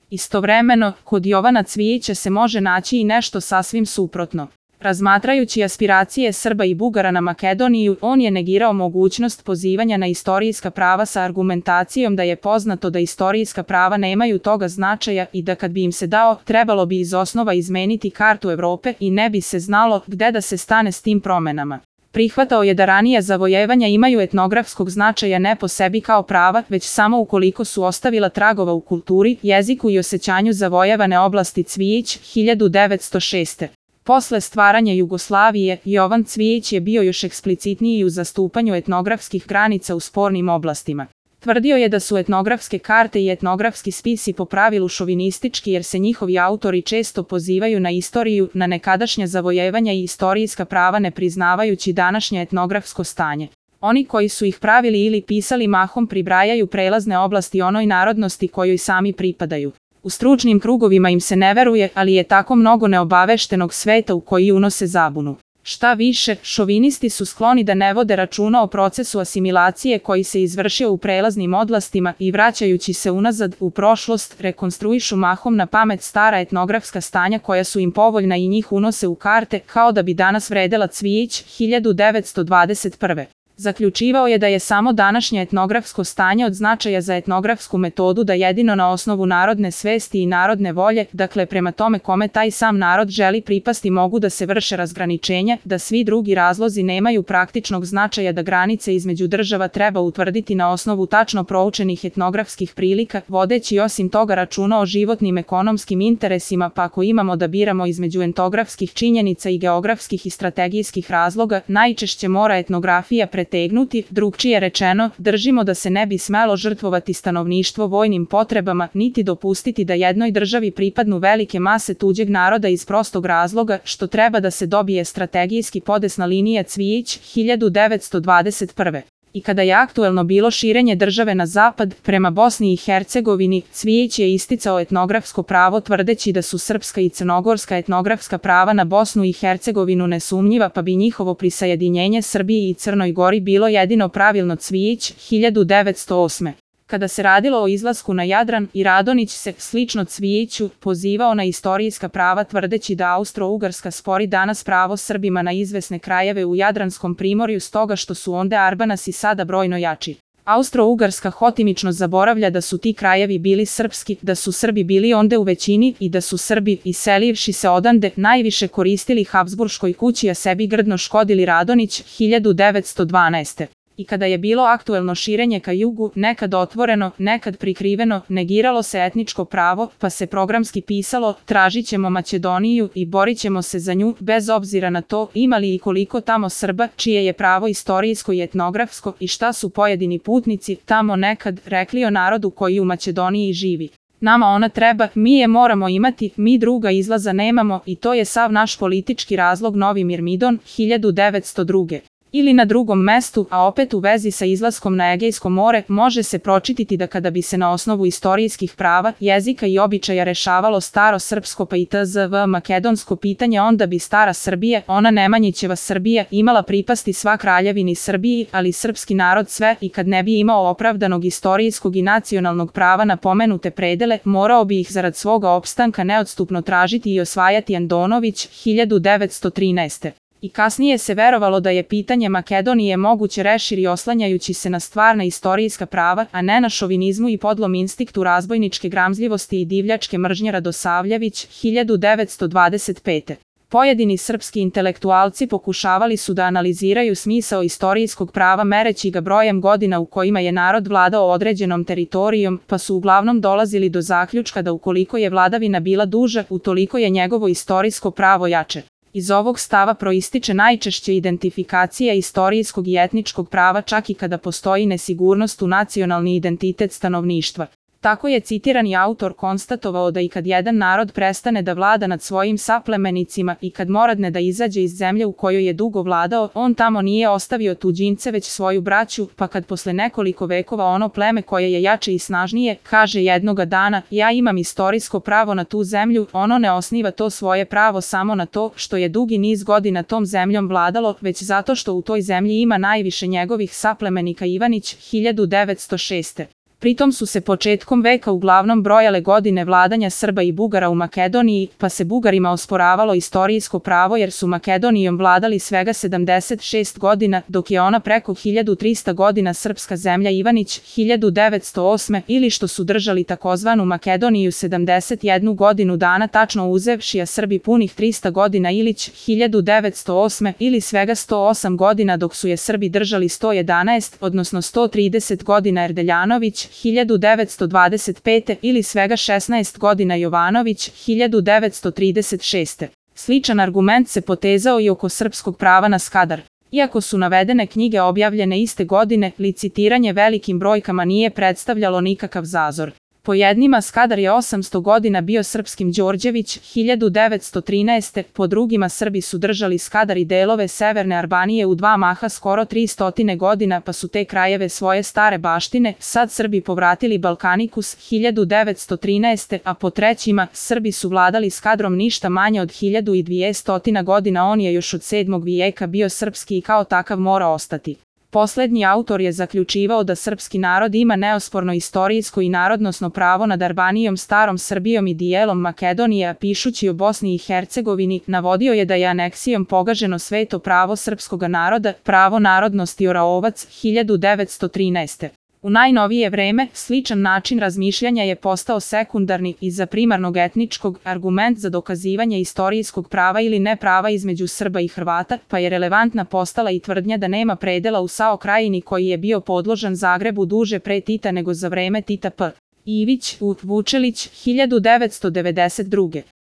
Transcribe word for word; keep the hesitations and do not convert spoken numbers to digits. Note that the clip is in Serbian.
Istovremeno, kod Jovana Cvijića se može naći i nešto sasvim suprotno. Razmatrajući aspiracije Srba i Bugara na Makedoniju, on je negirao mogućnost pozivanja na istorijska prava sa argumentacijom da je poznato da istorijska prava nemaju toga značaja i da kad bi im se dao, trebalo bi iz osnova izmeniti kartu Evrope i ne bi se znalo gde da se stane s tim promenama. Prihvatao je da ranije zavojevanja imaju etnografskog značaja ne po sebi kao prava, već samo ukoliko su ostavila tragova u kulturi, jeziku i osjećanju zavojevane oblasti. Cvijić, hiljadu devetsto šeste. Posle stvaranja Jugoslavije, Jovan Cvijić je bio još eksplicitniji u zastupanju etnografskih granica u spornim oblastima. Tvrdio je da su etnografske karte i etnografski spisi po pravilu šovinistički jer se njihovi autori često pozivaju na istoriju, na nekadašnja zavojevanja i istorijska prava ne priznavajući današnje etnografsko stanje. Oni koji su ih pravili ili pisali mahom pribrajaju prelazne oblasti onoj narodnosti kojoj sami pripadaju. U stručnim krugovima im se ne veruje, ali je tako mnogo neobaveštenog sveta u koji unose zabunu. Šta više, šovinisti su skloni da ne vode računa o procesu asimilacije koji se izvršio u prelaznim oblastima i vraćajući se unazad u prošlost, rekonstruišu mahom na pamet stara etnografska stanja koja su im povoljna i njih unose u karte kao da bi danas vredela. Cvijić, hiljadu devetsto dvadeset prve. Zaključivao je da je samo današnje etnografsko stanje od značaja za etnografsku metodu da jedino na osnovu narodne svesti i narodne volje, dakle prema tome kome taj sam narod želi pripasti mogu da se vrše razgraničenja, da svi drugi razlozi nemaju praktičnog značaja, da granice između država treba utvrditi na osnovu tačno proučenih etnografskih prilika, vodeći osim toga računa o životnim ekonomskim interesima, pa ako imamo da biramo između etnografskih činjenica i geografskih i strategijskih razloga, najčešće mora etnografija pretegnuti. Drugčije rečeno, držimo da se ne bi smelo žrtvovati stanovništvo vojnim potrebama, niti dopustiti da jednoj državi pripadnu velike mase tuđeg naroda iz prostog razloga što treba da se dobije strategijski podesna linija. Cvijić, hiljadu devetsto dvadeset prve. I kada je aktuelno bilo širenje države na zapad, prema Bosni i Hercegovini, Cvijić je isticao etnografsko pravo tvrdeći da su srpska i crnogorska etnografska prava na Bosnu i Hercegovinu nesumnjiva pa bi njihovo prisajedinjenje Srbiji i Crnoj Gori bilo jedino pravilno. Cvijić, hiljadu devetsto osme. Kada se radilo o izlasku na Jadran, i Radonjić se, slično Cvijiću, pozivao na istorijska prava tvrdeći da Austro-Ugarska spori danas pravo Srbima na izvesne krajeve u Jadranskom primorju stoga što su onde Arbanasi sada brojno jači. Austro-Ugarska hotimično zaboravlja da su ti krajevi bili srpski, da su Srbi bili onde u većini i da su Srbi, iselivši se odande, najviše koristili Habsburškoj kući a sebi grdno škodili. Radonjić, hiljadu devetsto dvanaeste. I kada je bilo aktuelno širenje ka jugu, nekad otvoreno, nekad prikriveno, negiralo se etničko pravo, pa se programski pisalo, tražit ćemo Makedoniju i borit ćemo se za nju, bez obzira na to imali i koliko tamo Srba, čije je pravo istorijsko i etnografsko i šta su pojedini putnici tamo nekad rekli o narodu koji u Makedoniji živi. Nama ona treba, mi je moramo imati, mi druga izlaza nemamo i to je sav naš politički razlog. Novi Mirmidon, hiljadu devetsto druge. Ili na drugom mestu, a opet u vezi sa izlaskom na Egejsko more, može se pročitati da kada bi se na osnovu istorijskih prava, jezika i običaja rešavalo staro srpsko pa i tzv. makedonsko pitanje, onda bi stara Srbija, ona Nemanjićeva Srbija, imala pripasti sva kraljevini Srbiji, ali srpski narod sve, i kad ne bi imao opravdanog istorijskog i nacionalnog prava na pomenute predele, morao bi ih zarad svoga opstanka neodstupno tražiti i osvajati. Andonović, hiljadu devetsto trinaeste. I kasnije se verovalo da je pitanje Makedonije moguće rešiti oslanjajući se na stvarna istorijska prava, a ne na šovinizmu i podlom instinktu razbojničke gramzljivosti i divljačke mržnje. Radosavljević, hiljadu devetsto dvadeset pete. Pojedini srpski intelektualci pokušavali su da analiziraju smisao istorijskog prava mereći ga brojem godina u kojima je narod vladao određenom teritorijom, pa su uglavnom dolazili do zaključka da ukoliko je vladavina bila duža, utoliko je njegovo istorijsko pravo jače. Iz ovog stava proističe najčešće identifikacija istorijskog i etničkog prava čak i kada postoji nesigurnost u nacionalni identitet stanovništva. Tako je citirani autor konstatovao da i kad jedan narod prestane da vlada nad svojim saplemenicima i kad moradne da izađe iz zemlje u kojoj je dugo vladao, on tamo nije ostavio tuđince već svoju braću, pa kad posle nekoliko vekova ono pleme koje je jače i snažnije, kaže jednoga dana, ja imam istorijsko pravo na tu zemlju, ono ne osniva to svoje pravo samo na to što je dugi niz godina tom zemljom vladalo, već zato što u toj zemlji ima najviše njegovih saplemenika. Ivanić, hiljadu devetsto šeste. Pritom su se početkom veka uglavnom brojale godine vladanja Srba i Bugara u Makedoniji, pa se Bugarima osporavalo istorijsko pravo jer su Makedonijom vladali svega sedamdeset šest godina, dok je ona preko hiljadu trista godina srpska zemlja Ivanić hiljadu devetsto osme ili što su držali takozvanu Makedoniju sedamdeset jednu godinu dana tačno uzevši, a Srbi punih trista godina Ilić hiljadu devetsto osme ili svega sto osam godina, dok su je Srbi držali sto jedanaest, odnosno sto trideset godina Erdeljanović hiljadu devetsto dvadeset pete ili svega šesnaest godina Jovanović hiljadu devetsto trideset šeste. Sličan argument se potezao i oko srpskog prava na Skadar. Iako su navedene knjige objavljene iste godine, licitiranje velikim brojkama nije predstavljalo nikakav zazor. Po jednima Skadar je osamsto godina bio srpskim Đorđević hiljadu devetsto trinaeste, po drugima Srbi su držali Skadar i delove severne Albanije u dva maha skoro tristo godina, pa su te krajeve svoje stare baštine sad Srbi povratili Balkanikus hiljadu devetsto trinaeste, a po trećima Srbi su vladali Skadrom ništa manje od hiljadu dvesta godina. On je još od sedmog vijeka bio srpski i kao takav mora ostati. Poslednji autor je zaključivao da srpski narod ima neosporno istorijsko i narodnosno pravo nad Albanijom, starom Srbijom i dijelom Makedonije, a pišući o Bosni i Hercegovini, navodio je da je aneksijom pogaženo sveto pravo srpskoga naroda, pravo narodnosti Oraovac hiljadu devetsto trinaeste. U najnovije vreme, sličan način razmišljanja je postao sekundarni i za primarnog etničkog argument za dokazivanje istorijskog prava ili neprava između Srba i Hrvata, pa je relevantna postala i tvrdnja da nema predela u Sao Krajini koji je bio podložan Zagrebu duže pre Tita nego za vreme Tita p. Ivić, U. Vučelić, hiljadu devetsto devedeset druge.